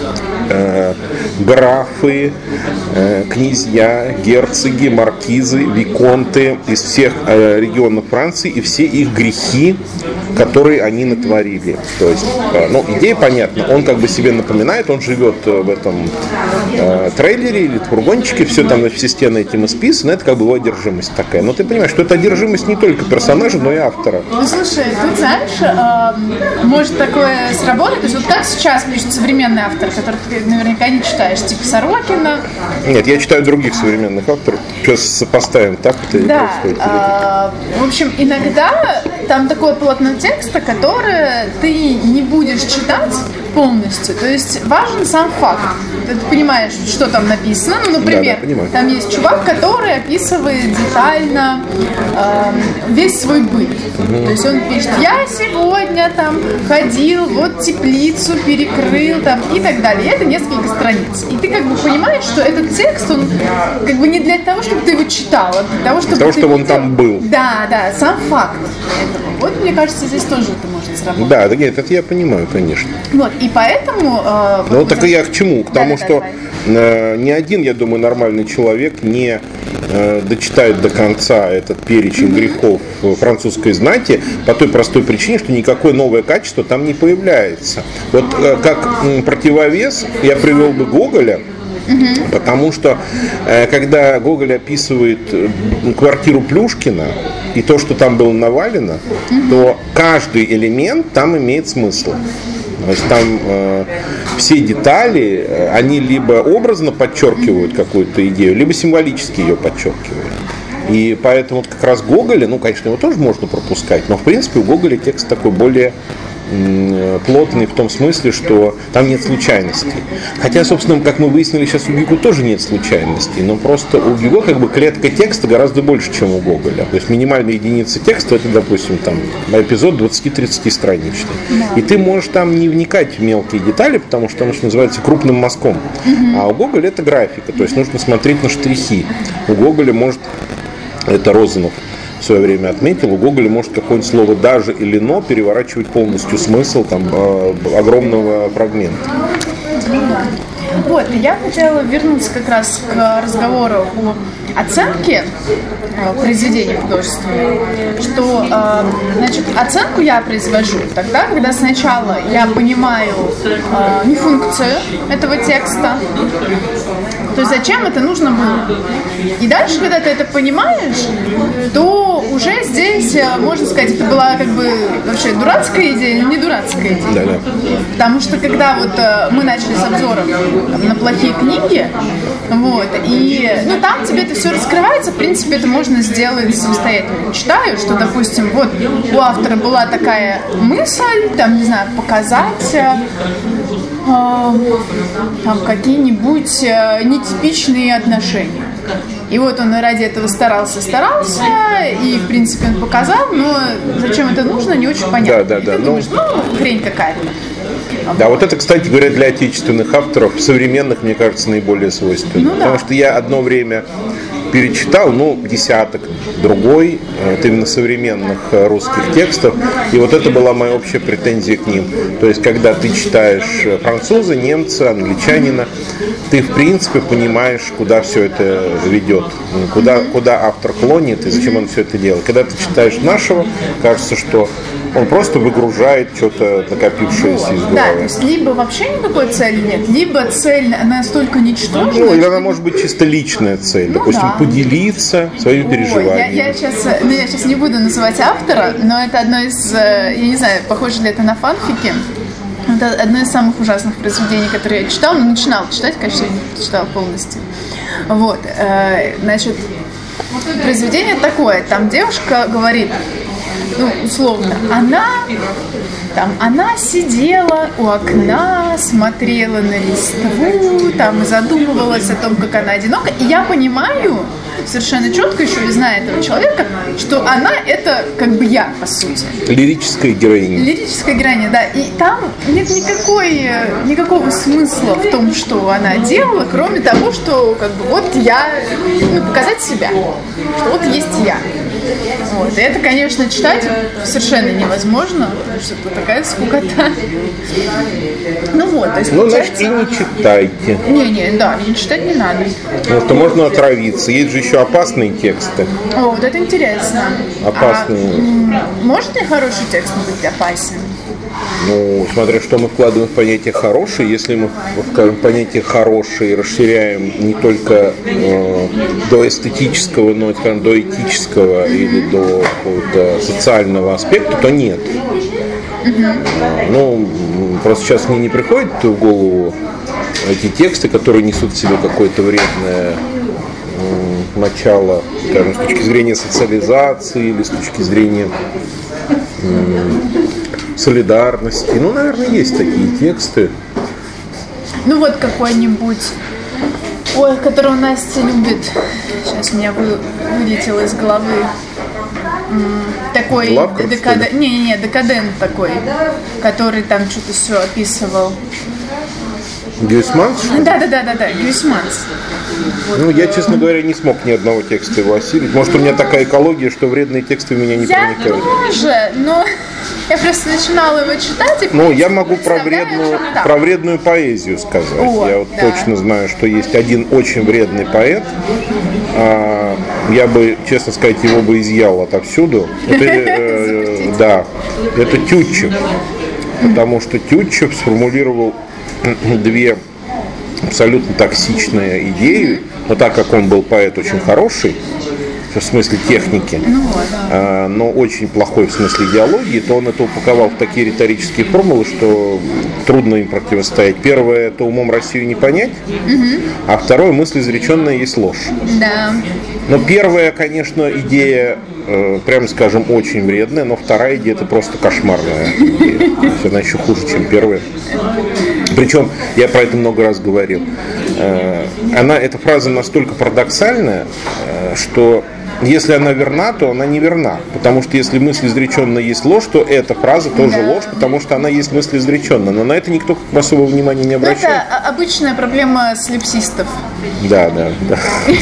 э, графы, э, князья, герцоги, маркизы, виконты из всех э, регионов Франции и все их грехи, которые они натворили. То есть, э, ну, идея понятна. Он как бы себе напоминает, он живет в этом э, трейлере или фургончике, все там, все стены этим исписано, это как бы его одержимость такая. Но ты понимаешь, что это одержимость не только персонажа, но и автора. Ну, слушай, тут, знаешь, э, может такое сработать, то есть вот как сейчас пишет современный автор, который ты наверняка не читаешь, типа Сорокина. Нет, я читаю других современных авторов, сейчас сопоставим, так это и да, происходит. Э, в общем, иногда там такое полотно текста, которое ты не будешь читать полностью, то есть важен сам факт. Ты понимаешь, что там написано, ну, например, да, да, там есть чувак, который описывает детально э, весь свой быт. Угу. То есть он пишет: я сегодня там ходил, вот теплицу перекрыл там и так далее. И это несколько страниц. И ты как бы понимаешь, что этот текст, он как бы не для того, чтобы ты его читал, а для того, чтобы для того, ты чтобы видел... он там был. Да, да, сам факт этого. Вот, мне кажется, здесь тоже это может сработать. Да, да, нет, это я понимаю, конечно. Вот, и поэтому... Э, ну, вот так и я к чему? К тому, да, что да, э, ни один, я думаю, нормальный человек не э, дочитает до конца этот перечень mm-hmm. грехов французской знати по той простой причине, что никакое новое качество там не появляется. Вот э, как м, противовес я привел бы Гоголя, mm-hmm. потому что э, когда Гоголь описывает э, квартиру Плюшкина и то, что там было навалено, mm-hmm. то каждый элемент там имеет смысл. То есть там э, все детали, э, они либо образно подчеркивают какую-то идею, либо символически ее подчеркивают. И поэтому как раз Гоголя, ну, конечно, его тоже можно пропускать, но в принципе у Гоголя текст такой более м, плотный в том смысле, что там нет случайностей. Хотя, собственно, как мы выяснили, сейчас у Гюго тоже нет случайностей, но просто у Гюго как бы клетка текста гораздо больше, чем у Гоголя. То есть минимальная единица текста — это, допустим, там эпизод двадцать-тридцать страничный. И ты можешь там не вникать в мелкие детали, потому что оно, что называется, крупным мазком. А у Гоголя это графика, то есть нужно смотреть на штрихи. У Гоголя может, это Розанов в свое время отметил, у Гоголя может какое-нибудь слово «даже» или «но» переворачивать полностью смысл там, э, огромного фрагмента. Вот, я хотела вернуться как раз к разговору о оценке э, произведения художественного, что, э, значит, оценку я произвожу тогда, когда сначала я понимаю э, не функцию этого текста, то есть зачем это нужно было. И дальше, когда ты это понимаешь, то уже здесь, можно сказать, это была как бы вообще дурацкая идея, не дурацкая идея. Да, да. Потому что когда вот мы начали с обзоров там, на плохие книги, вот, и ну, там тебе это все раскрывается, в принципе, это можно сделать самостоятельно. Читаю, что, допустим, вот у автора была такая мысль, там, не знаю, показать э, там какие-нибудь э, нетипичные отношения. И вот он ради этого старался, старался, и, в принципе, он показал, но зачем это нужно, не очень понятно. Да, да, да. И ты думаешь, ну, хрень какая-то. Да, вот это, кстати говоря, для отечественных авторов, современных, мне кажется, наиболее свойственно. Ну, да. Потому что я одно время перечитал, ну, десяток другой, вот именно современных русских текстов, и вот это была моя общая претензия к ним. То есть, когда ты читаешь француза, немца, англичанина, ты, в принципе, понимаешь, куда все это ведет, куда, куда автор клонит и зачем он все это делает. Когда ты читаешь нашего, кажется, что он просто выгружает что-то накопившееся из головы. Да, то есть либо вообще никакой цели нет, либо цель настолько ничтожная. Ну, или она может быть чисто личная цель, ну, допустим, да. поделиться своими Ой, переживаниями. Я, я, сейчас, ну, я сейчас не буду называть автора, но это одно из, я не знаю, похоже ли это на фанфики. Это одно из самых ужасных произведений, которые я читала, но начинала читать, конечно, не читала полностью. Вот, значит, произведение такое, там девушка говорит, ну, условно, она, там, она сидела у окна, смотрела на листву, там, задумывалась о том, как она одинока, и я понимаю, совершенно четко еще, зная этого человека, что она это как бы я, по сути. Лирическая героиня. Лирическая героиня, да. И там нет никакой, никакого смысла в том, что она делала, кроме того, что как бы вот я, ну, показать себя, что вот есть я. Вот. И это, конечно, читать совершенно невозможно, потому что это такая скукота. Ну вот, то есть, ну, получается... значит, и не читайте. Не-не, да, не читать не надо. Потому что можно отравиться. Есть же еще опасные тексты. О, вот это интересно. Опасные. А, может ли хороший текст быть опасен? Ну, смотря что мы вкладываем в понятие «хороший», если мы в понятие «хороший» расширяем не только э, до эстетического, но, скажем, до этического или до какого-то социального аспекта, то нет. Uh-huh. Ну, просто сейчас мне не приходит в голову эти тексты, которые несут в себе какое-то вредное э, начало, скажем, с точки зрения социализации или с точки зрения э, солидарности. Ну, наверное, есть такие тексты. Ну вот какой-нибудь, ой, которого Настя любит. Сейчас у меня вы, вылетело из головы. Такой декадент, не, не, не, декадент такой, который там что-то все описывал. Гюйсманс? Да, да, да, да, да, Гюйсманс. Вот. Ну, я, честно говоря, не смог ни одного текста его осилить. Может, у меня такая экология, что вредные тексты в меня не я проникают. Я тоже, но я просто начинала его читать. И, ну, я могу про вредную, про вредную поэзию сказать. О, я вот да. точно знаю, что есть один очень вредный поэт. А, я бы, честно сказать, его бы изъял отовсюду. Это, э, да, это Тютчев. Потому что Тютчев сформулировал две абсолютно токсичные идеи, но так как он был поэт очень хороший, в смысле техники, ну, да. но очень плохой в смысле идеологии, то он это упаковал в такие риторические формулы, что трудно им противостоять. Первое – это умом Россию не понять, угу. а второе – мысль изреченная есть ложь. Да. Но первая, конечно, идея, прямо скажем, очень вредная, но вторая идея – это просто кошмарная идея. То есть она еще хуже, чем первая. Причем, я про это много раз говорил, она, эта фраза настолько парадоксальная, что если она верна, то она не верна. Потому что если мысль изреченная есть ложь, то эта фраза тоже да. ложь, потому что она есть мысль изреченная. Но на это никто особого внимания не обращает. Это обычная проблема слепсистов. Да, да, да.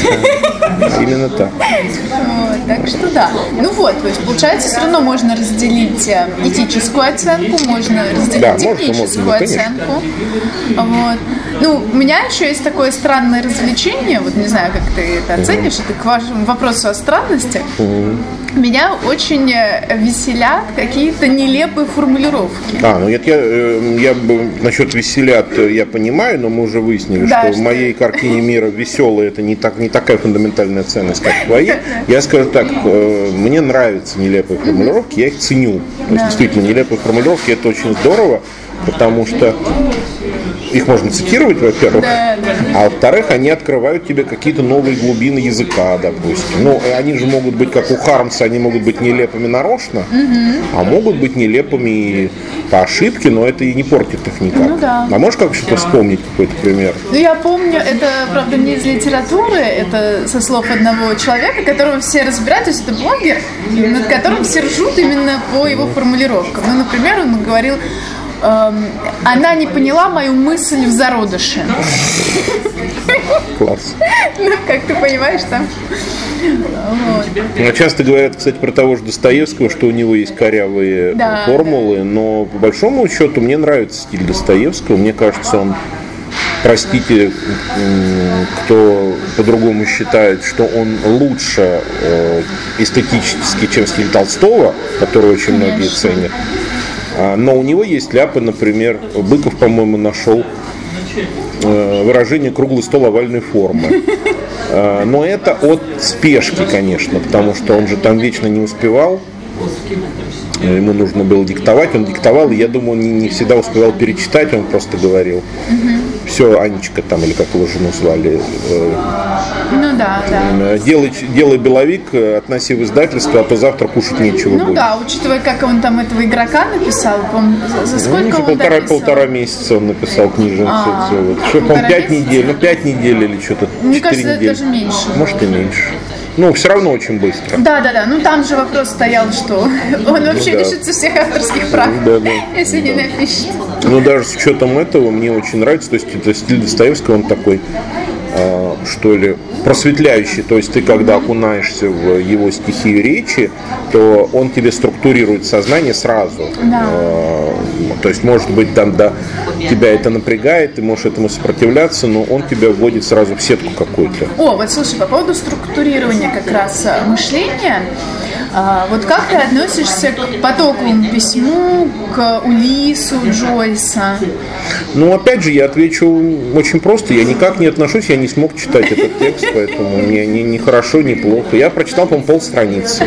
Именно так. Так что да. Ну вот, то есть получается, все равно можно разделить этическую оценку, можно разделить техническую оценку. Вот. Ну, у меня еще есть такое странное развлечение, вот не знаю, как ты это оценишь, это к вашему вопросу о странностях. Меня очень веселят какие-то нелепые формулировки. А, ну нет, я, я насчет веселят я понимаю, но мы уже выяснили, да, что, что в моей картине мира веселая это не, так, не такая фундаментальная ценность, как твоя. Я скажу так, мне нравятся нелепые формулировки, я их ценю. То есть, действительно, нелепые формулировки это очень здорово, потому что их можно цитировать, во-первых, да, да. а во-вторых, они открывают тебе какие-то новые глубины языка, допустим. Ну, они же могут быть, как у Хармса, они могут быть нелепыми нарочно, угу. а могут быть нелепыми по ошибке, но это и не портит их никак. Ну, да. А можешь как что-то вспомнить, какой-то пример? Ну, я помню, это, правда, не из литературы, это со слов одного человека, которого все разбирают, то есть это блогер, над которым все ржут именно по его формулировкам. Ну, например, он говорил... Она не поняла мою мысль в зародыше. Класс. Ну, как ты понимаешь, там... Вот. Ну, часто говорят, кстати, про того же Достоевского, что у него есть корявые да, формулы, да. но по большому счету мне нравится стиль Достоевского. Мне кажется, он, простите, кто по-другому считает, что он лучше эстетически, чем стиль Толстого, который очень Конечно. многие ценят. Но у него есть ляпы, например, Быков, по-моему, нашел выражение «круглый стол овальной формы». Но это от спешки, конечно, потому что он же там вечно не успевал. Ему нужно было диктовать, он диктовал, и я думаю, он не, не всегда успевал перечитать, он просто говорил. Угу. Все, Анечка там, или как его жену звали. Ну да, да. Делай, делай беловик, относи в издательство, а то завтра кушать нечего ну, будет. Ну да, учитывая, как он там этого игрока написал, за, за сколько ну, он полтора, дописал? полтора месяца он написал книжницу. А, вот. Что, по-моему, пять недель, ну пять недель или что-то. Мне кажется, недели. Это даже меньше. Может и меньше. Ну, все равно очень быстро. Да, да, да. Ну там же вопрос стоял, что он вообще ну, да. лишится всех авторских прав, да, да. если не напишет. Ну, даже с учетом этого мне очень нравится. То есть это стиль Достоевского, он такой, э, что ли, просветляющий. То есть ты, когда окунаешься в его стихию речи, то он тебе структурирует сознание сразу. Да. Э, то есть, может быть, там, да, тебя это напрягает, ты можешь этому сопротивляться, но он тебя вводит сразу в сетку какую-то. О, вот слушай, по поводу структурирования как раз мышления, вот как ты относишься к потоковому письму, к Улиссу Джойса? Ну, опять же, я отвечу очень просто. Я никак не отношусь, я не смог читать этот текст, поэтому мне ни, ни хорошо, ни плохо. Я прочитал, по-моему, полстраницы.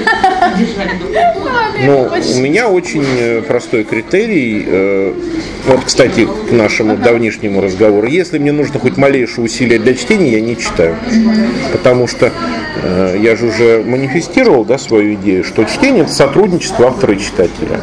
Но у меня очень простой критерий. Вот, кстати, к нашему давнишнему разговору. Если мне нужно хоть малейшее усилие для чтения, я не читаю. Потому что я же уже манифестировал, да, свою идею, что чтение – это сотрудничество автора и читателя.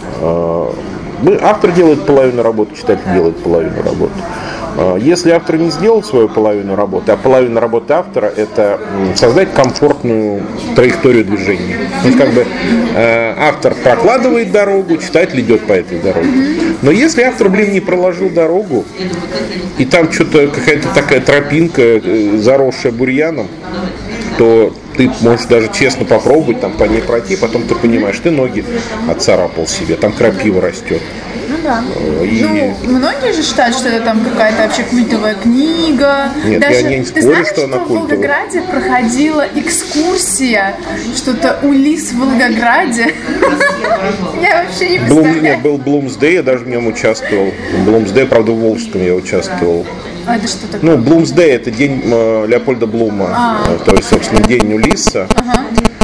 Автор делает половину работы, читатель делает половину работы. Если автор не сделал свою половину работы, а половина работы автора – это создать комфортную траекторию движения. То есть как бы автор прокладывает дорогу, читатель идет по этой дороге. Но если автор, блин, не проложил дорогу, и там что-то какая-то такая тропинка, заросшая бурьяном, то ты можешь даже честно попробовать там по ней пройти, потом ты понимаешь, ты ноги отцарапал себе, там крапива растет. Ну да. И... Ну, многие же считают, что это там какая-то вообще культовая книга. Нет, даже, я не спорю, ты знаешь, что она культовая. В Волгограде проходила экскурсия, что-то Улисс в Волгограде. Я вообще не представляю. Нет, был Блумсдей, я даже в нем участвовал. Блумсдей, правда, в Волжском я участвовал. А это что такое? Ну, Блумсдей – это день э, Леопольда Блума, а. то есть, собственно, день Улисса. Ага.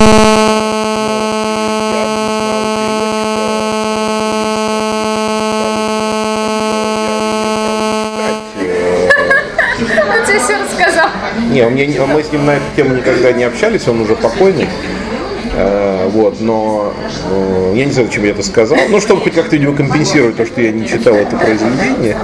Он тебе все рассказал. Не, мы с ним на эту тему никогда не общались, он уже покойный. Uh, вот, но uh, я не знаю, зачем я это сказал. Ну, чтобы хоть как-то, видимо, компенсировать то, что я не читал это произведение.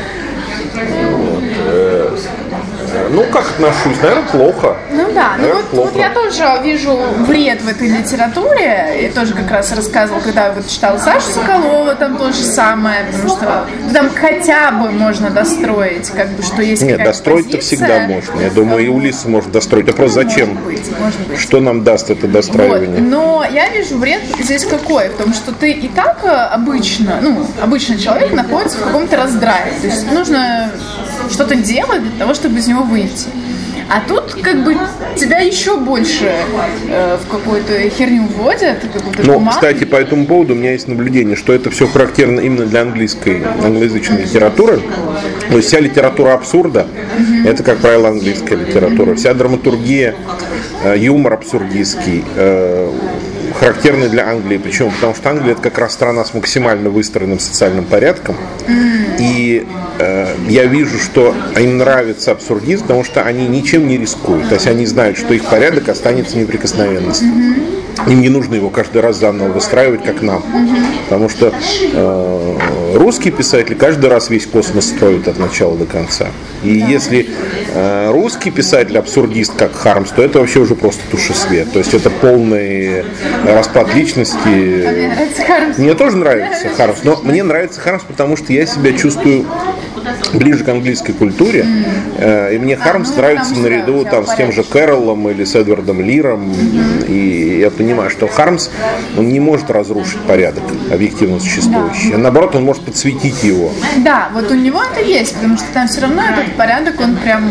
Вот. Uh, ну, как отношусь? Наверное, плохо. Ну да, ну вот, плохо. вот я тоже вижу вред в этой литературе. Я тоже как раз рассказывала, когда вот читала Сашу Соколова, там то же самое, потому что там хотя бы можно достроить, как бы, что есть Нет, достроить-то всегда можно. Я думаю, и Улисса может достроить. А просто зачем? Может быть, может быть. Что нам даст это достраивание? Вот. Но я вижу вред здесь какой? В том, что ты и так обычно, ну, обычный человек находится в каком-то раздрае. То есть нужно что-то делать для того, чтобы из него выйти. А тут как бы тебя еще больше э, в какую-то херню вводят. Ну, кстати, по этому поводу у меня есть наблюдение, что это все характерно именно для английской, англоязычной литературы. То есть вся литература абсурда, mm-hmm. это, как правило, английская литература. Вся драматургия, э, юмор абсурдистский, э, характерны для Англии. Причем потому что Англия – это как раз страна с максимально выстроенным социальным порядком. Mm. И э, я вижу, что им нравится абсурдизм, потому что они ничем не рискуют. То есть они знают, что их порядок останется неприкосновенностью. Mm-hmm. Им не нужно его каждый раз заново выстраивать, как нам. Mm-hmm. Потому что э, русские писатели каждый раз весь космос строят от начала до конца. И да. если э, русский писатель абсурдист, как Хармс, то это вообще уже просто тушесвет. То есть это полный распад личности. А мне нравится Хармс. Мне тоже нравится Хармс, но мне нравится Хармс, потому что я себя чувствую ближе к английской культуре. Mm. И мне Хармс а, ну, нравится наряду там, с тем же Кэрроллом или с Эдвардом Лиром. Mm-hmm. И я понимаю, что Хармс он не может разрушить порядок, объективно существующий. Да. Наоборот, он может подсветить его. Да, вот у него это есть, потому что там все равно этот порядок, он прям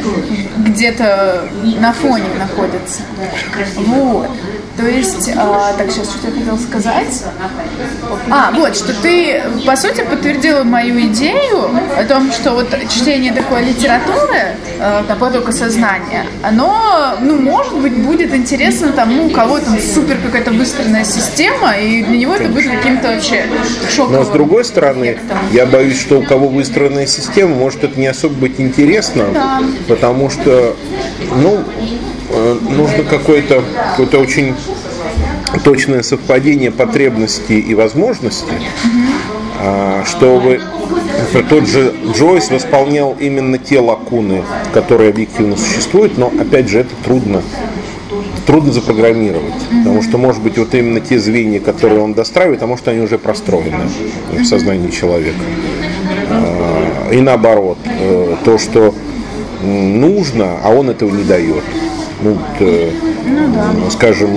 где-то на фоне находится. Вот. То есть, а, так, сейчас что-то я хотела сказать. А, вот, что ты, по сути, подтвердила мою идею о том, что вот чтение такой литературы, э, потока сознания, оно, ну, может быть, будет интересно тому, у кого там супер какая-то выстроенная система, и для него это будет каким-то вообще шоковым. Но, с другой стороны, эффектом. Я боюсь, что у кого выстроенная система, может это не особо быть интересно, да. потому что, ну, нужно какое-то, какое-то очень точное совпадение потребностей и возможностей, mm-hmm. чтобы тот же Джойс восполнял именно те лакуны, которые объективно существуют, но опять же это трудно. трудно запрограммировать. Потому что, может быть, вот именно те звенья, которые он достраивает, а может, они уже простроены в сознании человека. И наоборот, то, что нужно, а он этого не дает. Ну, ну, да. Скажем,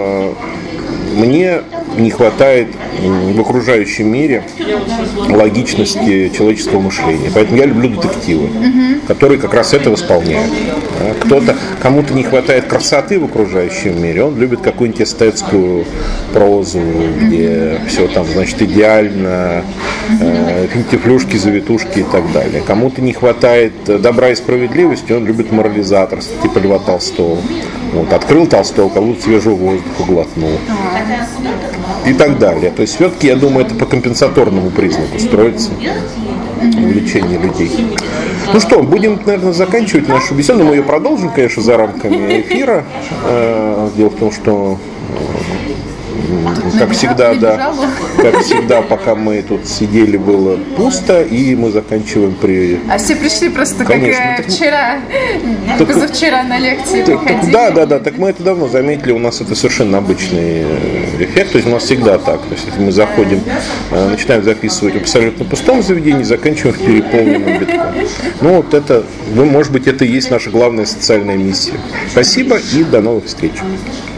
мне не хватает в окружающем мире логичности человеческого мышления. Поэтому я люблю детективы, угу. которые как раз это восполняют. Кто-то, кому-то не хватает красоты в окружающем мире, он любит какую-нибудь эстетскую прозу, где все там, значит, идеально, э, финтифлюшки, завитушки и так далее. Кому-то не хватает добра и справедливости, он любит морализаторство, типа Льва Толстого. Вот, открыл Толстого, как будто свежего воздуха глотнул. И так далее. То есть все-таки, я думаю, это по компенсаторному признаку строится увлечение людей. Ну что, будем, наверное, заканчивать нашу беседу. Мы ее продолжим, конечно, за рамками эфира. Дело в том, что как всегда, да, как всегда, пока мы тут сидели, было пусто, и мы заканчиваем при... А все пришли просто, конечно, как так... вчера, так... позавчера на лекции так, приходили. Да, да, да, так мы это давно заметили, у нас это совершенно обычный эффект, то есть у нас всегда так, то есть если мы заходим, начинаем записывать в абсолютно пустом заведении, заканчиваем в переполненном битком. Ну вот это, ну, может быть, это и есть наша главная социальная миссия. Спасибо и до новых встреч.